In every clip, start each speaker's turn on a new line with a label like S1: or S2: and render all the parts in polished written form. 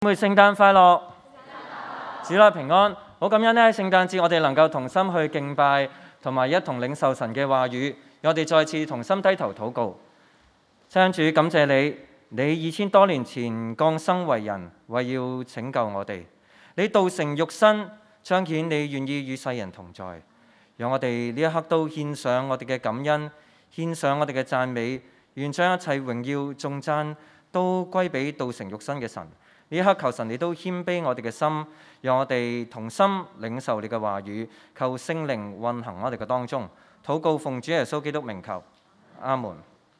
S1: 妹聖誕快樂，主內平安。好感恩呢，聖誕節我哋能夠同心去敬拜，同埋一同領受神嘅話語。我哋再次同心低頭禱告。親主，感謝你，你2000多年前降生為人，為要拯救我哋。你道成肉身，彰顯你願意與世人同在。讓我哋呢一刻都獻上我哋嘅感恩，獻上我哋嘅讚美，願將一切榮耀頌讚都歸俾道成肉身嘅神。呢一刻求神你都謙卑我哋嘅心，讓我哋同心領受你嘅話語，求聖靈運行我哋嘅當中。禱告奉主耶穌基督名求，阿門。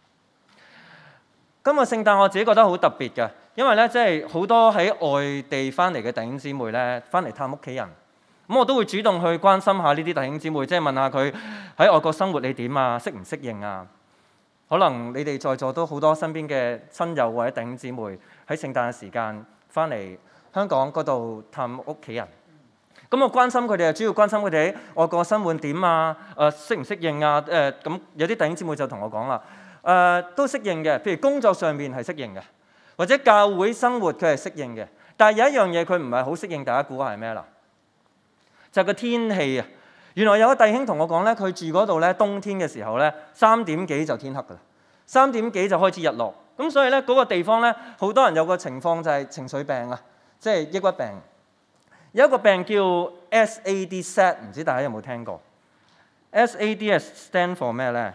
S1: 今日聖誕我自己覺得好特別嘅，因為咧即係好多喺外地翻嚟嘅弟兄姊妹咧，翻嚟探屋企人，咁我都會主動去關心下呢啲弟兄姊妹，即係問下佢喺外國生活你點啊，適唔適應啊？可能你哋在座都好多身邊嘅親友或者弟兄姊妹喺聖誕嘅時間翻嚟香港嗰度探屋企人，咁我關心佢哋，主要關心佢哋喺外國生活點啊，適唔適應啊？咁有啲弟兄姊妹就同我講啦，都適應嘅，譬如工作上面係適應嘅，或者教會生活佢係適應嘅，但係有一樣嘢佢唔係好適應，大家估下係咩啦？就係個天氣啊！原來有個弟兄同我講咧，佢住嗰度咧，冬天嘅時候咧，3點幾就天黑噶啦，3點幾就開始日落。咁所以咧嗰個地方咧，好多人有個情況就係情緒病啊，即係抑鬱病。有一個病叫 SAD， 唔知大家有冇聽過 ？SAD 係 stand for 咩咧？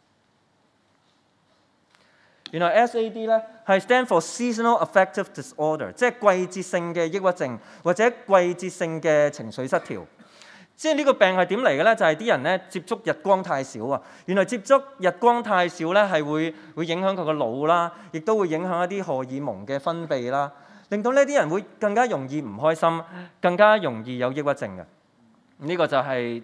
S1: 原來 SAD 咧係 stand for seasonal affective disorder， 即係季節性嘅抑鬱症或者季節性嘅情緒失調。即係呢個病係點嚟嘅咧？就係啲人咧接觸日光太少啊！原來接觸日光太少咧係會影響佢個腦啦，亦都會影響一啲荷爾蒙嘅分泌啦，令到呢啲人會更加容易唔開心，更加容易有抑鬱症嘅。呢個就係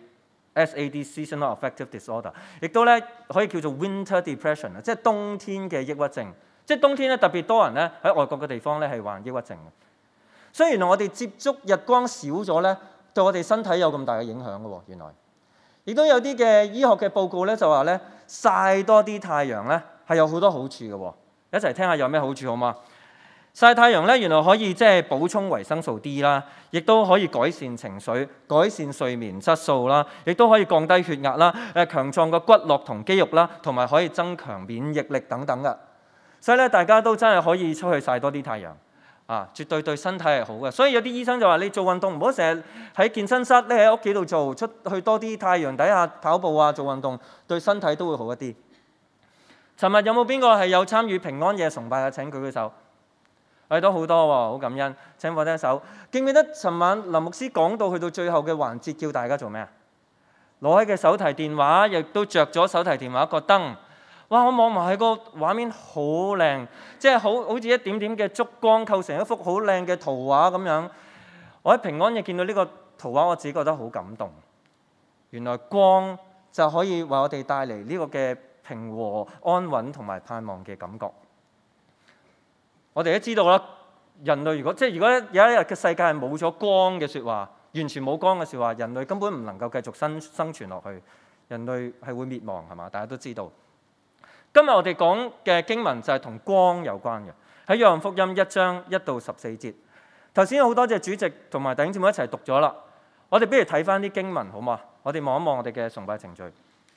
S1: SAD seasonal affective disorder， 亦都咧可以叫做 winter depression 啊，即係冬天嘅抑鬱症。即係冬天咧特別多人咧喺外國嘅地方咧係患抑鬱症嘅。所以原來我哋接觸日光少咗咧，對我哋身體有咁大嘅影響嘅喎。原來亦都有啲嘅醫學嘅報告咧就話咧曬多啲太陽咧係有好多好處嘅喎。一齊聽下有咩好處好嗎？曬太陽咧原來可以即係補充維生素 D 啦，亦都可以改善情緒、改善睡眠質素啦，亦都可以降低血壓啦，強壯個骨骼同肌肉啦，同埋可以增強免疫力等等嘅。所以咧大家都真係可以出去曬多啲太陽。絕對對身體係好嘅，所以有啲醫生就話你做運動唔好成日喺健身室，你喺屋企度做，出去多啲太陽底下跑步啊，做運動對身體都會好一啲。尋日有冇邊個係有參與平安夜崇拜嘅？請舉舉手。我哋都好多喎，好感恩。請放低手。記唔記得尋晚林牧師講到去到最後嘅環節，叫大家做咩啊？攞起嘅手提電話，亦都着咗手提電話個燈。哇！我望埋喺個畫面好靚，即係好似一點點嘅燭光構成一幅好靚嘅圖畫咁樣。我喺平安夜見到呢個圖畫，我自己覺得好感動。原來光就可以為我哋帶嚟呢個嘅平和、安穩同埋盼望嘅感覺。我哋都知道啦，人類如果有一日嘅世界係冇咗光嘅説話，完全冇光嘅説話，人類根本唔能夠繼續生存落去，人類係會滅亡係嘛？大家都知道。今日我哋講嘅經文就係同光有關嘅，喺約翰福音1章1到14節。頭先好多謝主席同埋弟兄姊妹一齊讀咗啦，我哋不如睇翻啲經文好嘛？我哋望一望我哋嘅崇拜程序。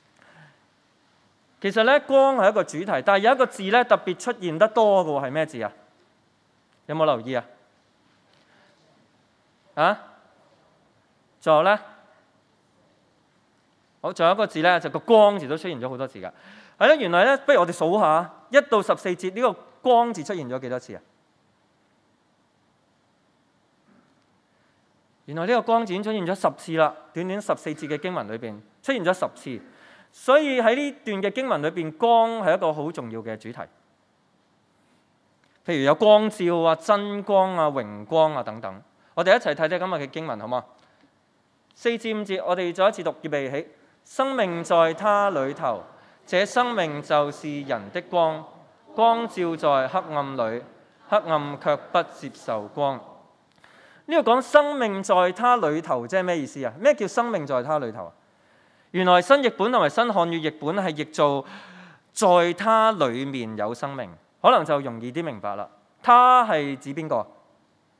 S1: 其實咧光係一個主題，但係有一個字咧特別出現得多嘅喎，係咩字啊？有冇留意啊？仲有咧？好，仲有一個字咧，就個光字都出現咗好多次㗎。係咧，原來咧，不如我哋數下1到14節呢個光字出現咗幾多次啊？原來呢個光字已經出現咗10次啦，短短14節嘅經文裏邊出現咗10次，所以喺呢段嘅經文裏邊，光係一個好重要嘅主題。譬如有光照啊、真光啊、榮光啊等等。我哋一齊睇睇今日嘅經文好嗎？4至5節，我哋再一次讀，預備起。生命在他裏頭。這生命就是人的光，光照在黑暗裏，黑暗卻不接受光。呢個講生命在他裏頭，即係咩意思啊？咩叫生命在他裏頭啊？原來新譯本同埋新漢語譯本係譯做在他裏面有生命，可能就容易啲明白啦。他係指邊個？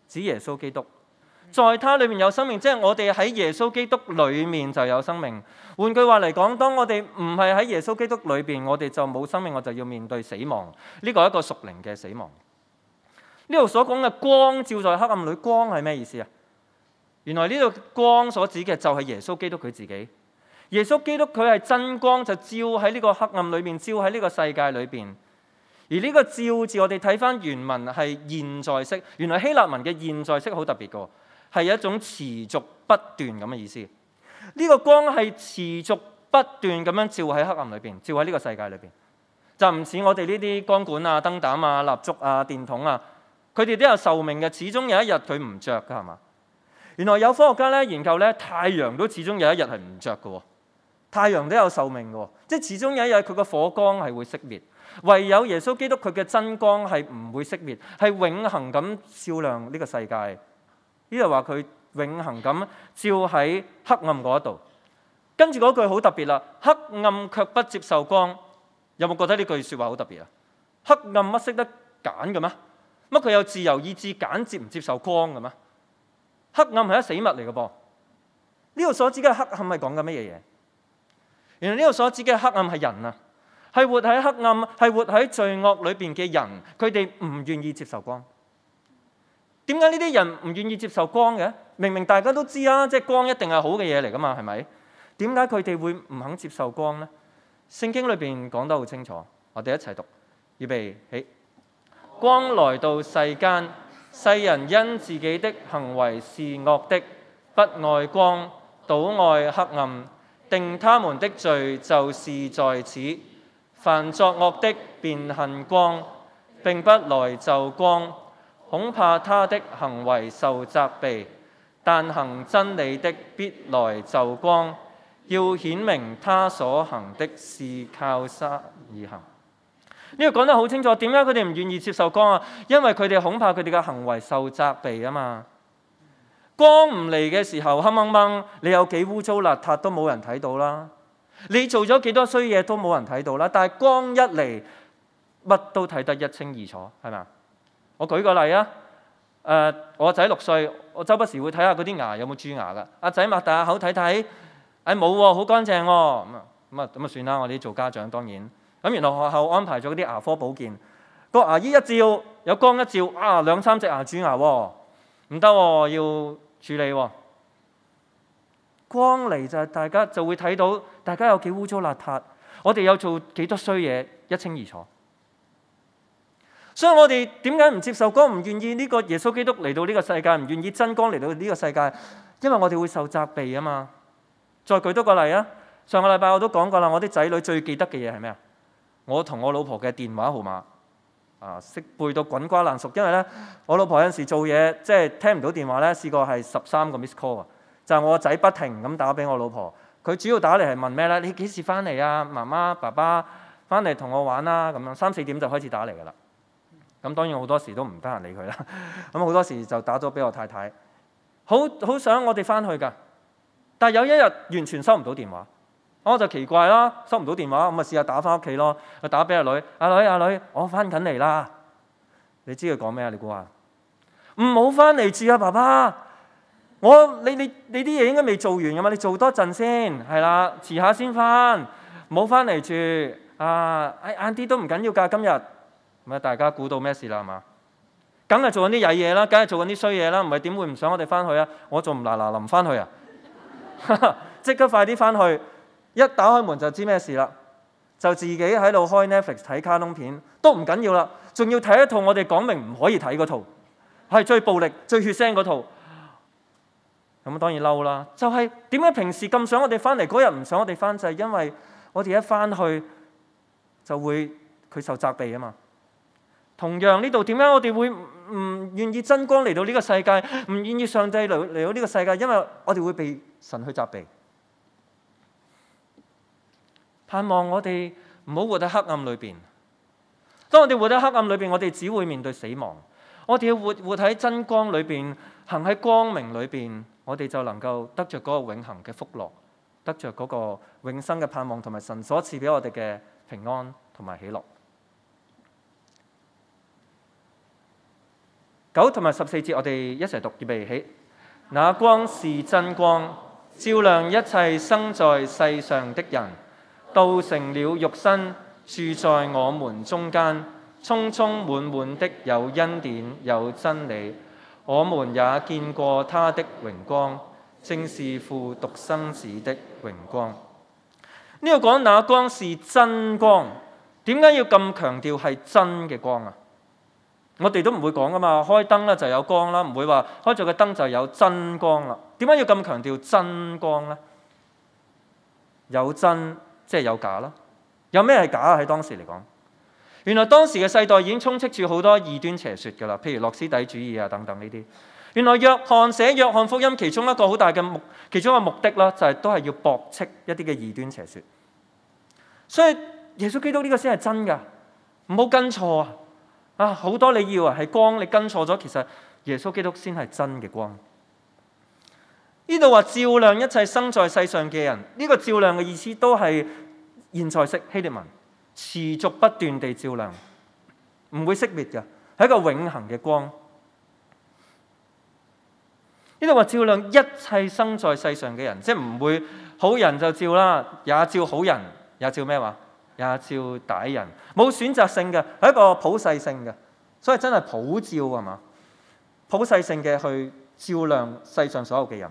S1: 指耶穌基督。在他裏面有生命，即係我哋喺耶穌基督裏面就有生命。換句話嚟講，當我哋唔係喺耶穌基督裏邊，我哋就冇生命，我就要面對死亡。呢個係一個屬靈嘅死亡。呢度所講嘅光照在黑暗裏，光係咩意思啊？原來呢度光所指嘅就係耶穌基督佢自己。耶穌基督佢係真光，就照喺呢個黑暗裏面，照喺呢個世界裏邊。而呢個照字，我哋睇翻原文係現在式。原來希臘文嘅現在式好特別嘅，係一種持續不斷咁嘅意思。呢個光係持續不斷咁樣照喺黑暗裏邊，照喺呢個世界裏邊，就唔似我哋呢啲光管啊、燈膽啊、蠟燭啊、電筒啊，佢哋都有壽命嘅，始終有一日佢唔着㗎，係嘛？原來有科學家咧研究咧，太陽都始終有一日係唔着嘅喎，太陽都有壽命嘅喎，即係始終有一日佢個火光係會熄滅。唯有耶穌基督佢嘅真光係唔會熄滅，係永恆咁照亮呢個世界。呢度話佢永恆咁照喺黑暗嗰度。跟住嗰句好特別啦，黑暗卻不接受光。有冇覺得呢句説話好特別啊？黑暗乜識得揀嘅咩？乜佢有自由意志揀接唔接受光嘅咩？黑暗係一死物嚟嘅噃。呢度所指嘅黑暗係講緊乜嘢嘢？原來呢度所指嘅黑暗係人啊，係活喺黑暗，係活喺罪惡裏邊嘅人，佢哋唔願意接受光。點解呢啲人唔願意接受光嘅？明明大家都知啊，即係光一定係好嘅嘢嚟噶嘛，係咪？點解佢哋會唔肯接受光呢？聖經裏邊講得好清楚，我哋一齊讀，預備起。光來到世間，世人因自己的行為是惡的，不愛光，倒愛黑暗，定他們的罪就是在此。凡作惡的便恨光，並不來就光，恐怕他的行為受責備。但行真理的必來就光，要顯明他所行的是靠他而行。呢個講得好清楚，點解佢哋唔願意接受光啊？因為佢哋恐怕佢哋嘅行為受責備啊嘛。光唔嚟嘅時候，黑掹掹，你有幾污糟邋遢都冇人睇到啦。你做咗幾多衰嘢都冇人睇到啦。但係光一嚟，乜都睇得一清二楚，係咪啊？我舉個例啊，我仔6歲，我周不時會睇下嗰啲牙有冇蛀牙噶。阿仔擘大下口睇睇，冇喎，好乾淨喎。咁啊算啦，我哋做家長當然。咁原來學校安排咗嗰啲牙科保健，個牙醫一照有光一照，2-3隻牙蛀牙喎，唔得喎，要處理喎。光嚟就係大家就會睇到大家有幾污糟邋遢，我哋有做幾多衰嘢，一清二楚。所以我哋點解唔接受光，唔願意呢個耶穌基督嚟到呢個世界，唔願意真光嚟到呢個世界？因為我哋會受責備啊嘛。再舉多個例啊，上個禮拜我都講過啦，我啲仔女最記得嘅嘢係咩啊？我同我老婆嘅電話號碼識背到滾瓜爛熟，因為咧我老婆有陣時做嘢即係聽唔到電話咧，試過係13個 miss call 啊，就係我個仔不停咁打俾我老婆，佢主要打嚟係問咩咧？你幾時翻嚟啊？媽媽、爸爸翻嚟同我玩啦，咁樣3-4點就開始打嚟㗎啦。咁當然好多時都唔得閒理佢啦，咁好多時就打咗俾我太太，好想我哋翻去㗎，但係有一日完全收唔到電話。我就奇怪啦，收唔到電話，咁咪試下打翻屋企咯。打俾阿女，阿女，我翻緊嚟啦。你知佢講咩啊？你估下？唔好翻嚟住啊，爸爸。你啲嘢應該未做完㗎嘛？你做多陣先，係啦，遲下先翻，唔好翻嚟住。晏啲都唔緊要㗎，今日咁啊，大家估到咩事啦？係嘛？梗係做緊啲曳嘢啦，梗係做緊啲衰嘢啦，唔係點會唔想我哋翻去啊？我仲唔嗱臨翻去啊？即刻快啲翻去！一打開門就知咩事啦，就自己喺度開 Netflix 睇卡通片都唔緊要啦，仲要睇一套我哋講明唔可以睇嗰套，係最暴力、最血腥嗰套。咁當然嬲啦，就係點解平時咁想我哋翻嚟，嗰日唔想我哋翻，就係因為我哋一翻去就會佢受責備啊嘛。同樣呢度點解我哋會唔願意真光嚟到呢個世界，唔願意上帝嚟到呢個世界？因為我哋會被神去責備。盼望我哋唔好活喺黑暗裏邊。當我哋活喺黑暗裏邊，我哋只會面對死亡。我哋要活喺真光裏邊，行喺光明裏邊，我哋就能夠得着嗰個永恆嘅福樂，得着嗰個永生嘅盼望，同埋神所賜俾我哋嘅平安同埋喜樂。 9同埋14節，我哋一齊讀，預備起。那光是真光，照亮一切生在世上的人，道成了肉身，住在我們中間，充充滿滿的有恩典有真理。我們也見過他的榮光，正是父獨生子的榮光。呢度講那光是真光，點解要咁強調係真嘅光啊？我哋都唔會講噶嘛，開燈啦就有光啦，唔會話開咗個燈就有真光啦。點解要咁強調真光呢？有真即係有假啦。有咩係假啊？喺當時嚟講，原來當時嘅世代已經充斥住好多異端邪說噶啦，譬如諾斯底主義啊等等呢啲。原來約翰寫約翰福音其中一個好大嘅其中一個目的啦，就係都係要駁斥一啲嘅異端邪說。所以耶穌基督呢個先係真噶，唔好跟錯啊！好多你以為係光，你跟錯咗，其實耶穌基督先係真嘅光。呢度話照亮一切生在世上嘅人，呢個照亮嘅意思都係現在式希臘文，持續不斷地照亮，唔會熄滅嘅，係一個永恆嘅光。呢度話照亮一切生在世上嘅人，即係唔會好人就照啦，也照好人，也照咩話？也照歹人，冇選擇性嘅，係一個普世性嘅，所以真係普照係嘛？普世性嘅去照亮世上所有嘅人。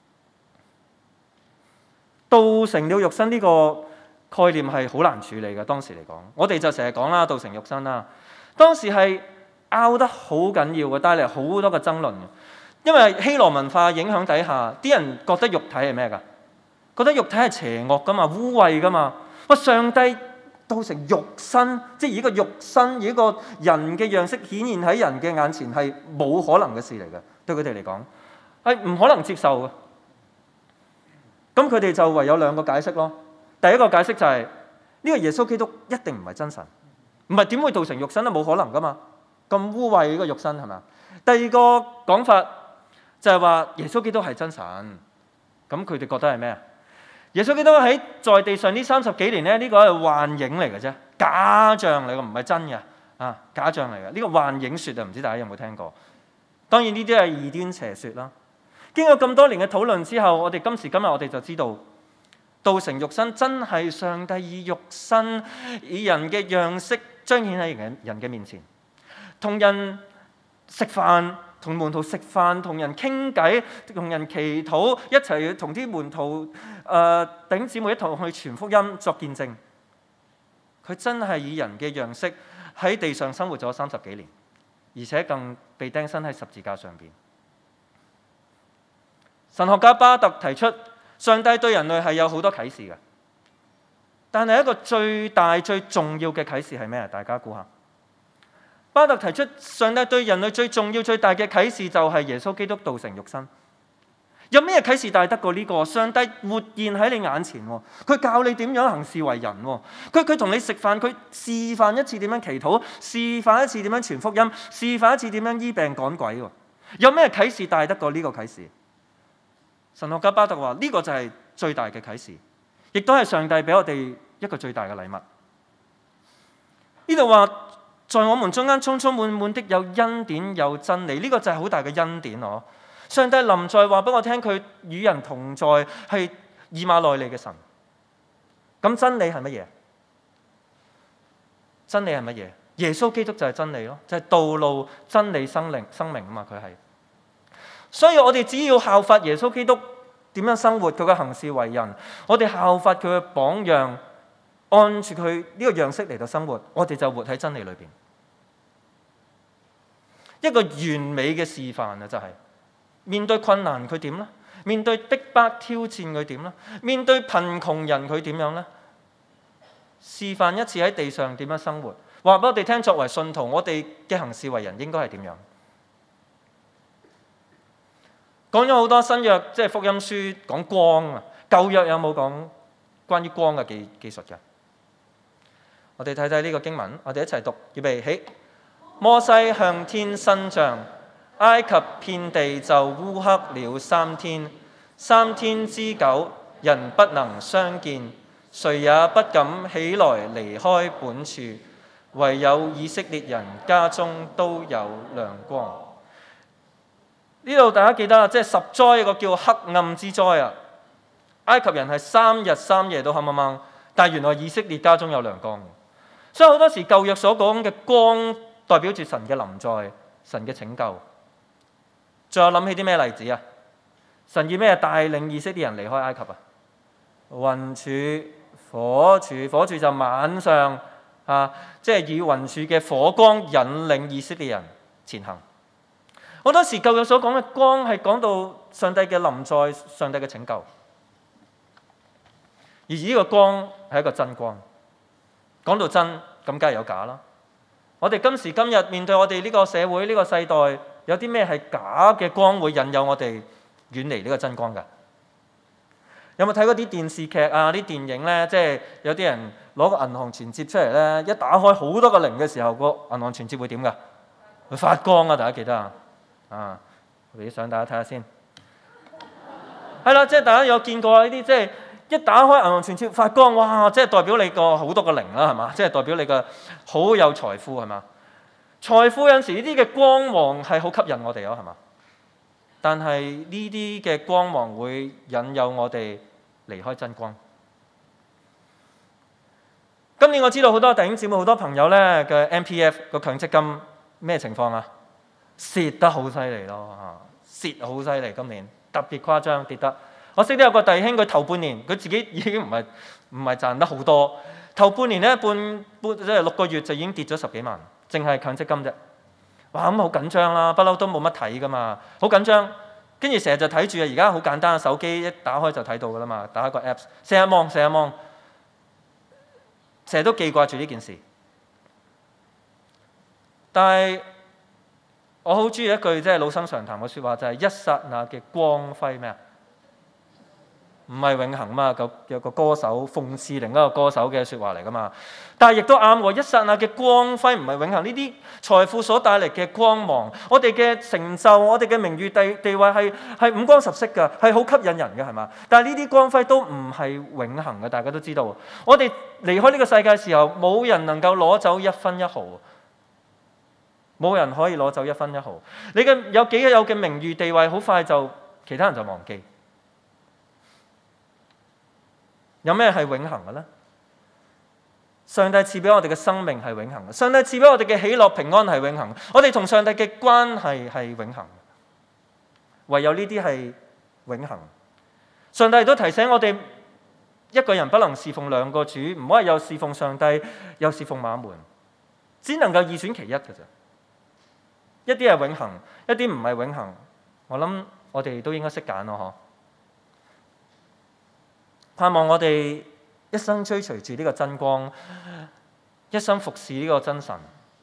S1: 道成了肉身呢個概念係好難處理嘅，當時嚟講，我哋就成日講啦，道成肉身啦。當時係拗得好緊要嘅，帶嚟好多嘅爭論嘅，因為希羅文化影響底下，啲人覺得肉體係咩㗎？覺得肉體係邪惡㗎嘛，污穢㗎嘛。哇！上帝道成肉身，即係以個肉身，以個人嘅樣式顯現喺人嘅眼前，係冇可能嘅事嚟嘅。對佢哋嚟講，係唔可能接受嘅。咁佢哋就唯有兩個解釋咯。第一個解釋就係呢個耶穌基督一定唔係真神，唔係點會道成肉身咧？冇可能噶嘛，咁污穢呢個肉身係咪？第二個講法就係話耶穌基督係真神。咁佢哋覺得係咩啊？耶穌基督喺在地上呢30幾年咧，呢個係幻影嚟嘅啫，假象嚟嘅，唔係真嘅啊，假象嚟嘅。呢個幻影說啊，唔知大家有冇聽過？當然呢啲係異端邪說啦。經過咁多年嘅討論之後，我哋今時今日我哋就知道，道成肉身真係上帝以肉身以人嘅樣式彰顯喺人嘅面前，同人食飯。同門徒食飯，同人傾偈，同人祈禱，一齊同啲門徒弟兄姊妹一同去傳福音作見證。佢真係以人嘅樣式喺地上生活咗30幾年，而且更被釘身喺十字架上邊。神學家巴特提出，上帝對人類係有好多啟示嘅，但係一個最大最重要嘅啟示係咩啊？大家估下。巴特提出，上帝對人類最重要最大嘅啟示就係耶穌基督道成肉身。有咩啟示大得過呢個？上帝活現喺你眼前，佢教你點樣行事為人，佢同你食飯，佢示範一次點樣祈禱，示範一次點樣傳福音，示範一次點樣醫病趕鬼。有咩啟示大得過呢個啟示？神學家巴特話呢個就係最大嘅啟示，亦都係上帝俾我哋一個最大嘅禮物。呢度話，在我們中間充充滿滿的有恩典有真理，呢個就係好大嘅恩典。上帝臨在話俾我聽，佢與人同在，係以馬內利嘅神。咁真理係乜嘢？真理係乜嘢？耶穌基督就係真理咯，就係道路、真理、生命啊嘛，佢係。所以我哋只要效法耶穌基督點樣生活，佢嘅行事為人，我哋效法佢嘅榜樣，按住佢呢個樣式嚟到生活，我哋就活喺真理裏邊。一個完美嘅示範啊！就係面對困難佢點咧？面對逼迫挑戰佢點咧？面對貧窮人佢點樣咧？示範一次喺地上點樣生活，話俾我哋聽，作為信徒，我哋嘅行事為人應該係點樣？講咗好多新約，即係福音書講光啊。舊約有冇講關於光嘅技術嘅？我哋睇睇呢個經文，我哋一齊讀，預備起。摩西向天伸杖，埃及遍地就烏黑了3天，3天之久，人不能相見，誰也不敢起來離開本處，唯有以色列人家中都有亮光。 呢度大家記得啦，即係10災一個叫黑暗之災啊！埃及人係3日3夜都黑掹掹，但係原來以色列家中有亮光。所以好多時舊約所講嘅光代表住神嘅臨在、神嘅拯救。仲有諗起啲咩例子啊？神以咩帶領以色列人離開埃及啊？雲柱、火柱，火柱就晚上即係以雲柱嘅火光引領以色列人前行。好多時舊約所講嘅光係講到上帝嘅臨在、上帝嘅拯救，而呢個光係一個真光。講到真，咁梗係有假啦。我哋今時今日面對我哋呢個社會、呢個世代，有啲咩係假嘅光會引誘我哋遠離呢個真光㗎？有冇睇過啲電視劇啊、啲電影呢？即係有啲人攞個銀行存摺出嚟呢，一打開好多個零嘅時候，個銀行存摺會點㗎？會發光啊！大家記得啊？俾啲相大家睇下先。係啦，即係大家有見過呢啲，即係一打開銀行存摺發光，哇！即係代表你個好多個零啦，係嘛？即係代表你個好有財富係嘛？財富有陣時呢啲嘅光芒係好吸引我哋咯，係嘛？但係呢啲嘅光芒會引誘我哋離開真光。今年我知道好多弟兄姊妹、好多朋友咧嘅 MPF 個強積金咩情況啊？蝕得好犀利咯，蝕好犀利，今年特別誇張跌得。我識得有個弟兄，佢頭半年佢自己已經唔係賺得好多，頭半年咧即係6個月就已經跌咗10幾萬，淨係強積金啫。哇，咁好緊張啦，不嬲都冇乜睇噶嘛，好緊張。跟住成日就睇住啊，而家好簡單，手機一打開就睇到噶啦嘛，打開個 Apps， 成日望，成日都記掛住呢件事。但係我好中意一句即係老生常談嘅説話，就係一剎那嘅光輝咩啊？唔係永恆嘛，有個歌手諷刺另一個歌手嘅説話嚟噶嘛。但係亦都啱喎，一剎那嘅光輝唔係永恆。呢啲財富所帶嚟嘅光芒，我哋嘅成就，我哋嘅名譽地位係五光十色㗎，係好吸引人嘅，係嘛？但係呢啲光輝都唔係永恆嘅，大家都知道。我哋離開呢個世界嘅時候，冇人能夠攞走1分1毫，冇人可以攞走1分1毫。你嘅有幾有嘅名譽地位，好快就其他人就忘記。有咩係永恆嘅呢？上帝賜俾我哋嘅生命係永恆嘅，上帝賜俾我哋嘅喜樂平安係永恆，我哋同上帝嘅關係係永恆，唯有呢啲係永恆。上帝都提醒我哋，一個人不能侍奉2個主，唔可以又侍奉上帝又侍奉馬門，只能夠二選其一嘅啫。一啲係永恆，一啲唔係永恆。我諗我哋都應該識揀咯，嗬。盼望我哋一生追隨住呢個真光，一生服侍呢個真神，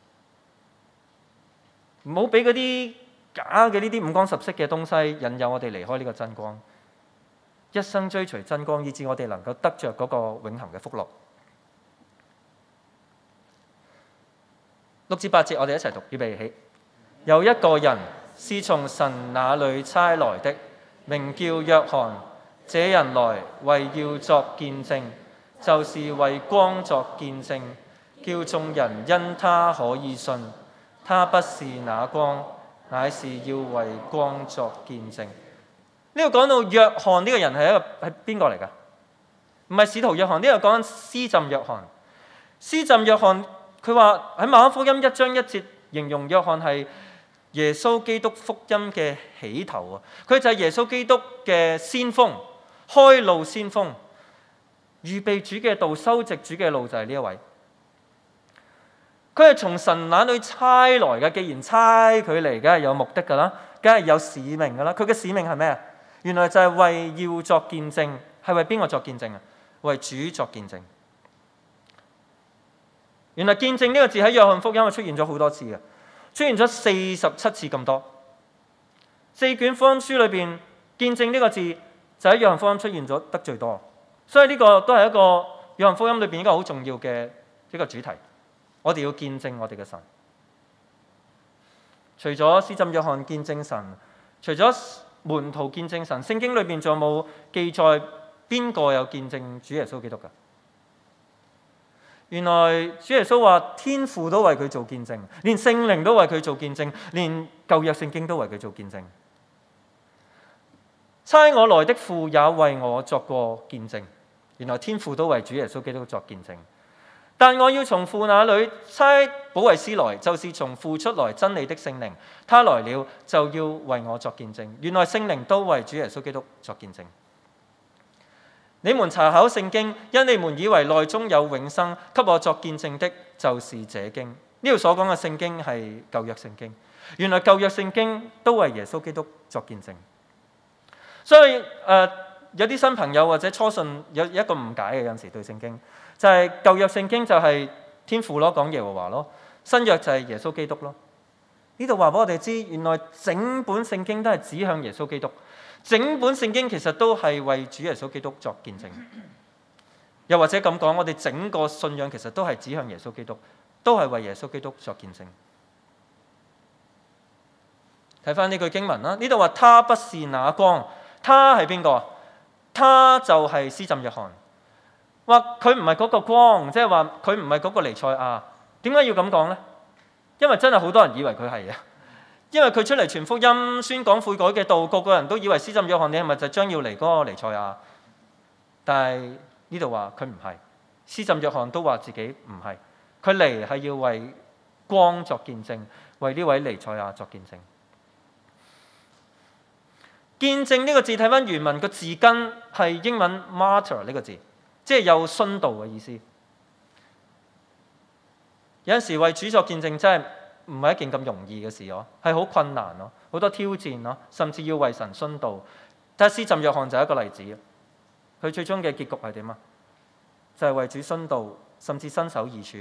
S1: 唔好俾嗰啲假嘅呢啲五光十色嘅東西引誘我哋離開呢個真光，一生追隨真光，以致我哋能夠得着嗰個永恆嘅福樂。6至8節，我哋一齊讀，預備起。有一個人是從神那裏差來的，名叫約翰。這人來為要作見證，就是為光作見證，叫眾人因他可以信。他不是那光，乃是要為光作見證。呢度講到約翰呢個人係邊個嚟㗎？唔係使徒約翰，呢度講緊施浸約翰。施浸約翰佢話喺馬可福音1章1節形容約翰係耶穌基督福音嘅起頭啊！佢就係耶穌基督嘅先鋒。開路先鋒，預備主嘅道，修直主嘅路，就係呢一位。佢係從神那裏差來嘅，既然差佢嚟，梗係有目的㗎啦，梗係有使命㗎啦。佢嘅使命係咩啊？原來就係為要作見證，係為邊個作見證啊？為主作見證。原來見證呢個字喺約翰福音出現咗好多次嘅，出現咗47次咁多。4卷福音書裏邊，見證呢個字就喺約翰福音出現咗得最多，所以呢個都係一個約翰福音裏邊一個好重要嘅一個主題。我哋要見證我哋嘅神。除咗施浸約翰見證神，除咗門徒見證神，聖經裏邊仲有冇記載邊個有見證主耶穌基督㗎？原來主耶穌話天父都為佢做見證，連聖靈都為佢做見證，連舊約聖經都為佢做見證。 差我來的父也為我作過見證。原來天父都為主耶穌基督作見證。但我要從父那裏差保惠師來，就是從父出來真理的聖靈。他來了就要為我作見證。原來聖靈都為主耶穌基督作見證。你們查考聖經，因你們以為內中有永生，給我作見證的，就是這經。呢度所講嘅聖經係舊約聖經。原來舊約聖經都為耶穌基督作見證。所以有啲新朋友或者初信有一個誤解嘅，有陣時對聖經就係舊約聖經就係天父咯，講耶和華咯，新約就係耶穌基督咯。呢度話俾我哋知，原來整本聖經都係指向耶穌基督，整本聖經其實都係為主耶穌基督作見證。又或者咁講，我哋整個信仰其實都係指向耶穌基督，都係為耶穌基督作見證。睇翻呢句經文啦，呢度話他不是那光，他係邊個？他就係施浸約翰。話佢唔係嗰個光，即係話佢唔係嗰個彌賽亞。點解要咁講呢？因為真係好多人以為佢係啊，因為佢出嚟傳福音、宣講悔改嘅道，個個人都以為施浸約翰你係咪就將要嚟嗰個彌賽亞？但係呢度話佢唔係，施浸約翰都話自己唔係，佢嚟係要為光作見證，為呢位彌賽亞作見證。見證呢個字睇翻原文個字根係英文 martyr 呢個字，即係有殉道嘅意思。有陣時為主作見證真係唔係一件咁容易嘅事咯，係好困難咯，好多挑戰咯，甚至要為神殉道。但係施浸約翰就係一個例子，佢最終嘅結局係點啊？就係為主殉道，甚至身首異處。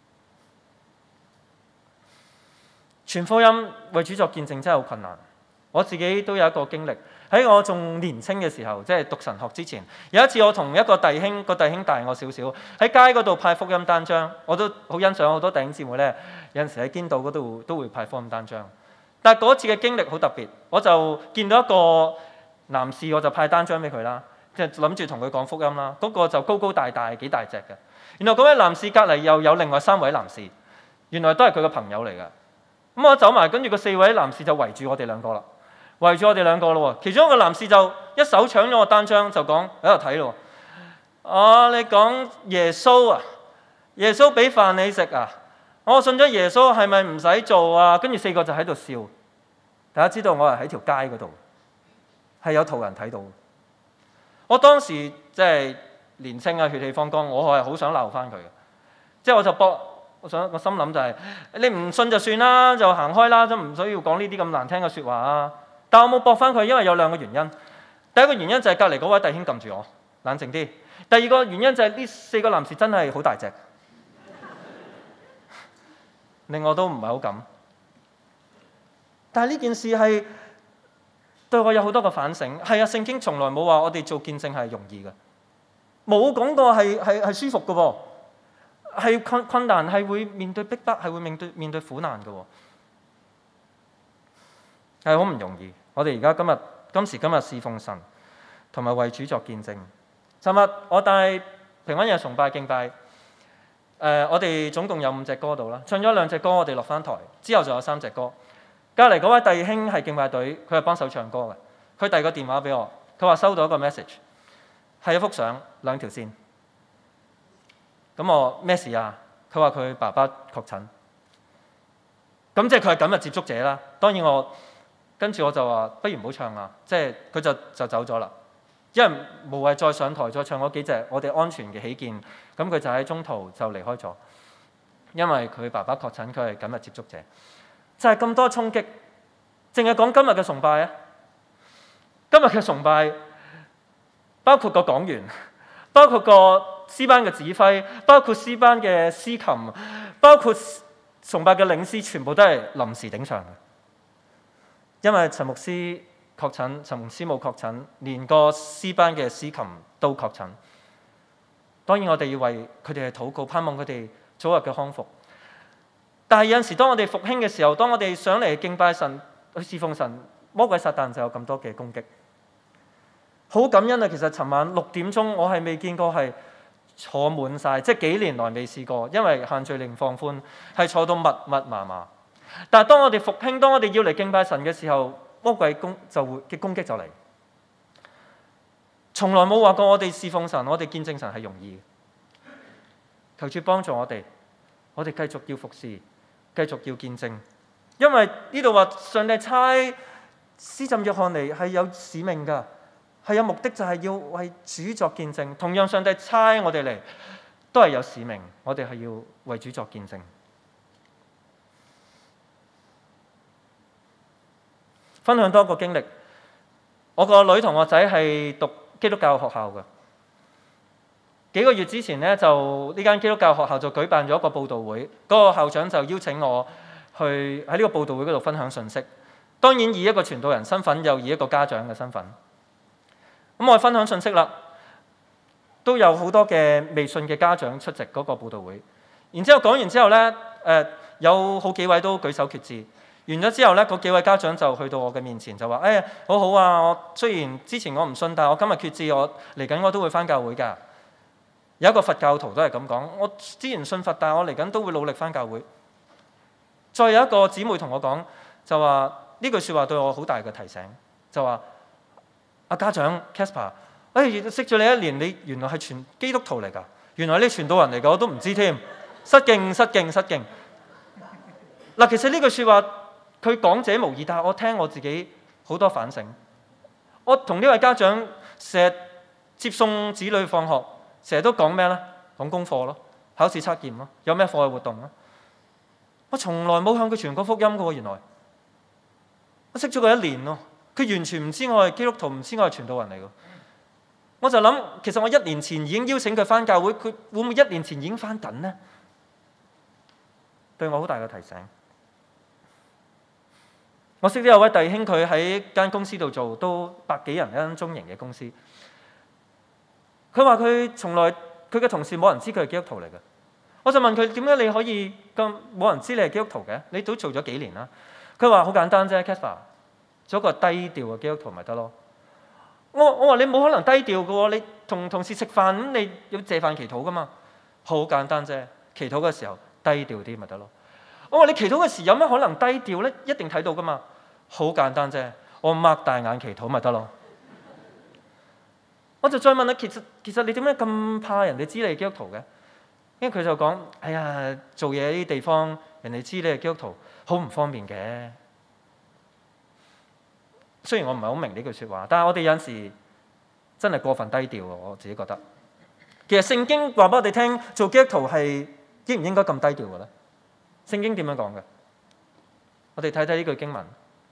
S1: 傳福音為主作見證真係好困難。我自己都有一個經歷，喺我仲年青嘅時候，即係讀神學之前，有一次我同一個弟兄，個弟兄大我少少，喺街嗰度派福音單張，我都好欣賞好多弟兄姊妹咧，有陣時喺堅道嗰度都會派福音單張。但係嗰次嘅經歷好特別，我就見到一個男士，我就派單張俾佢啦，即係諗住同佢講福音啦。嗰個就高高大大幾大隻嘅，然後嗰位男士隔離又有另外3位男士，原來都係佢嘅朋友嚟嘅。咁我走埋，跟住個4位男士就圍住我哋兩個啦。圍住我哋兩個咯喎，其中一個男士就一手搶咗個單張，就講喺度睇咯。你講耶穌啊？耶穌俾飯你食啊？我信咗耶穌係咪唔使做啊？跟住4個就喺度笑。大家知道我係喺條街嗰度，係有途人睇到。我當時即係年青啊，血氣方剛，我係好想鬧翻佢嘅。即係我就我心諗就係你唔信就算啦，就行開啦，都唔需要講呢啲咁難聽嘅説話啊！但我冇駁翻佢，因為有2個原因。第一個原因就係隔離嗰位弟兄撳住我，冷靜啲。第二個原因就係呢4個男士真係好大隻，令我都唔係好敢。但係呢件事係對我有好多個反省。係啊，聖經從來冇話我哋做見證係容易嘅，冇講過係舒服嘅喎，係困難，係會面對逼迫，係會面對苦難嘅喎，係好唔容易。我哋而家今時今日侍奉神，同埋為主作見證。尋日我帶平安夜崇拜敬拜，我哋總共有5隻歌到啦，唱咗2隻歌，我哋落翻台，之後仲有3隻歌。隔離嗰位弟兄係敬拜隊，佢係幫手唱歌嘅。佢遞個電話俾我，佢話收到一個 message， 係一幅相，2條線。咁我咩事啊？佢話佢爸爸確診，咁即係佢係緊密接觸者啦。當然跟住我就話不如唔好唱啦，即係佢就走咗啦，因為無謂再上台再唱嗰幾隻，我哋安全嘅起見，咁佢就喺中途就離開咗，因為佢爸爸確診，佢係緊密接觸者，就係咁多衝擊。淨係講今日嘅崇拜啊，今日嘅崇拜包括個講員，包括個詩班嘅指揮，包括詩班嘅司琴，包括崇拜嘅領詩，全部都係臨時頂場嘅。因為陳牧師確診，陳牧師冇確診，連個詩班嘅司琴都確診。當然我哋要為佢哋去禱告，盼望佢哋早日嘅康復。但係有陣時，當我哋復興嘅時候，當我哋上嚟敬拜神、去侍奉神，魔鬼撒旦就有咁多嘅攻擊。好感恩啊！其實尋晚6點鐘，我係未見過係坐滿晒，即係幾年來未試過，因為限聚令放寬，係坐到密密麻麻。但係當我哋復興，當我哋要嚟敬拜神嘅時候，魔鬼嘅攻擊就嚟。 從來冇話過我哋侍奉神，我哋見證神係容易嘅。求主幫助我哋繼續要服侍，繼續要見證。因為呢度話上帝差施浸約翰嚟係有使命㗎，係有目的，就係要為主作見證。同樣上帝差我哋嚟都係有使命，我哋係要為主作見證。分享多個經歷，我個女同學仔係讀基督教學校嘅。幾個月之前呢，就呢間基督教學校就舉辦咗一個佈道會，嗰個校長就邀請我去喺呢個佈道會嗰度分享信息。當然以一個傳道人身份，又以一個家長嘅身份。咁我分享信息啦，都有好多嘅未信嘅家長出席嗰個佈道會。然之後講完之後呢，有好幾位都舉手決志。完咗之後呢，嗰幾位家長就去到我嘅面前就話：好好啊！我雖然之前我唔信，但係我今日決志，我嚟緊我都會返教會㗎。有一個佛教徒都係咁講：我之前信佛，但係我嚟緊都會努力返教會。再有一個姊妹同我講，就話呢句説話對我好大嘅提醒，就話：阿家長 Casper， 識咗你一年，你原來係全基督徒嚟㗎，原來你傳道人嚟㗎，我都唔知添。失敬。嗱，其實呢句説話佢講者無意，但係我聽我自己好多反省。我同呢位家長成日接送子女放學，成日都講咩呢？講功課咯，考試測驗咯，有咩課外活動咯。我從來冇向佢傳過福音嘅喎，原來我識咗佢1年咯，佢完全唔知我係基督徒，唔知我係傳道人嚟嘅。我就諗，其實我1年前已經邀請佢返教會，佢會唔會1年前已經返緊呢？對我好大嘅提醒。我識得有位弟兄，佢喺間公司度做，都100幾人一間中型嘅公司。佢話佢從來佢嘅同事冇人知佢係基督徒嚟嘅。我就問佢，點解你可以咁冇人知你係基督徒嘅？你都做咗幾年啦？佢話好簡單啫 Casper 做一個低調嘅基督徒咪得咯。我話你冇可能低調嘅喎，你同同事食飯咁你要謝飯祈禱噶嘛，好簡單啫。祈禱嘅時候低調啲咪得咯。我話你祈禱嘅時有咩可能低調呢？一定睇到噶嘛，好簡單啫。我擘大眼祈禱咪得咯。我就再問佢，其實你點解咁怕人哋知你係基督徒嘅？因為佢就講：哎呀，做嘢呢啲地方，人哋知你係基督徒，好唔方便嘅。雖然我唔係好明呢句説話，但係我哋有陣時真係過分低調喎，我自己覺得。其實聖經話俾我哋聽，做基督徒係應唔應該咁低調嘅咧？聖經點樣講嘅？我哋睇睇呢句經文，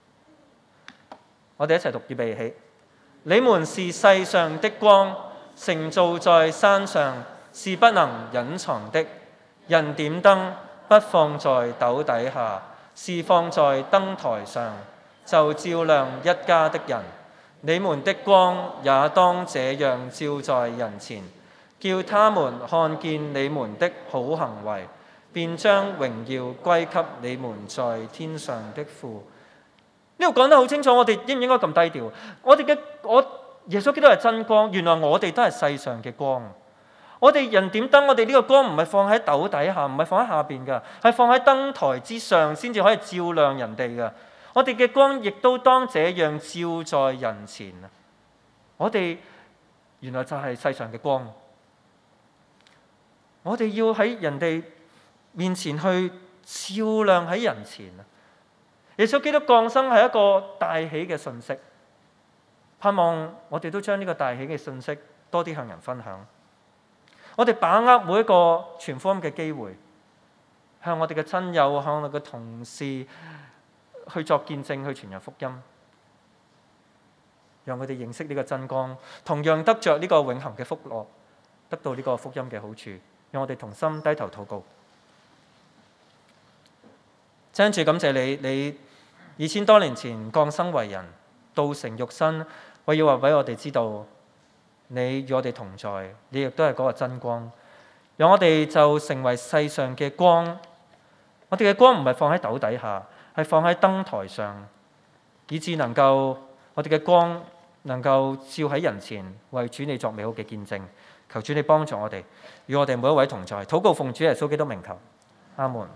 S1: 我哋一齊讀，預備起。你們是世上的光，城造在山上，是不能隱藏的。人點燈，不放在斗底下，是放在燈台上，就照亮一家的人。你們的光也當這樣照在人前，叫他們看見你們的好行為，便將榮耀歸給你們在天上的父。呢度講得好清楚，我哋應唔應該咁低調？耶穌基督係真光，原來我哋都係世上嘅光。我哋人點燈，我哋呢個光唔係放喺斗底下，唔係放喺下邊㗎，係放喺燈台之上先至可以照亮人哋㗎。我哋嘅光亦都當這樣照在人前。我哋原來就係世上嘅光。我哋要喺人哋面前去照亮喺人前。耶穌基督降生係一個大喜嘅訊息，盼望我哋都將呢個大喜嘅訊息多啲向人分享。我哋把握每一個傳福音嘅機會，向我哋嘅親友、向我哋嘅同事去作見證，去傳揚福音，讓佢哋認識呢個真光，同樣得着呢個永恆嘅福樂，得到呢個福音嘅好處。讓我哋同心低頭禱告。親主，感謝你2000多年前降生為人，道成肉身，為要話俾我哋知道，你與我哋同在，你亦都係嗰個真光。讓我哋就成為世上嘅光。我哋嘅光唔係放喺斗底下，係放喺燈台上，以致能夠我哋嘅光能夠照喺人前，為主你作美好嘅見證。求主你幫助我哋，與我哋每一位同在。禱告奉主耶穌基督名求，阿門。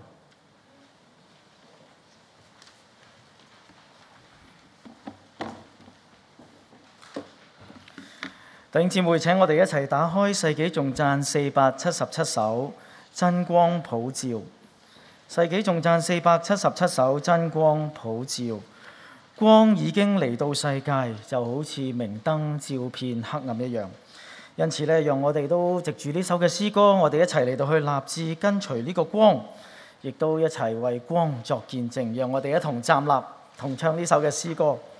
S2: 弟兄姊妹，請我哋一齊打開《世紀頌讚》477首，真光普照。《世紀頌讚》477首，真光普照。光已經嚟到世界，就好似明燈照遍黑暗一樣。因此咧，讓我哋都藉住呢首嘅詩歌，我哋一齊嚟到去立志跟隨呢個光，亦都一齊為光作見證。讓我哋一同站立，同唱呢首嘅詩歌。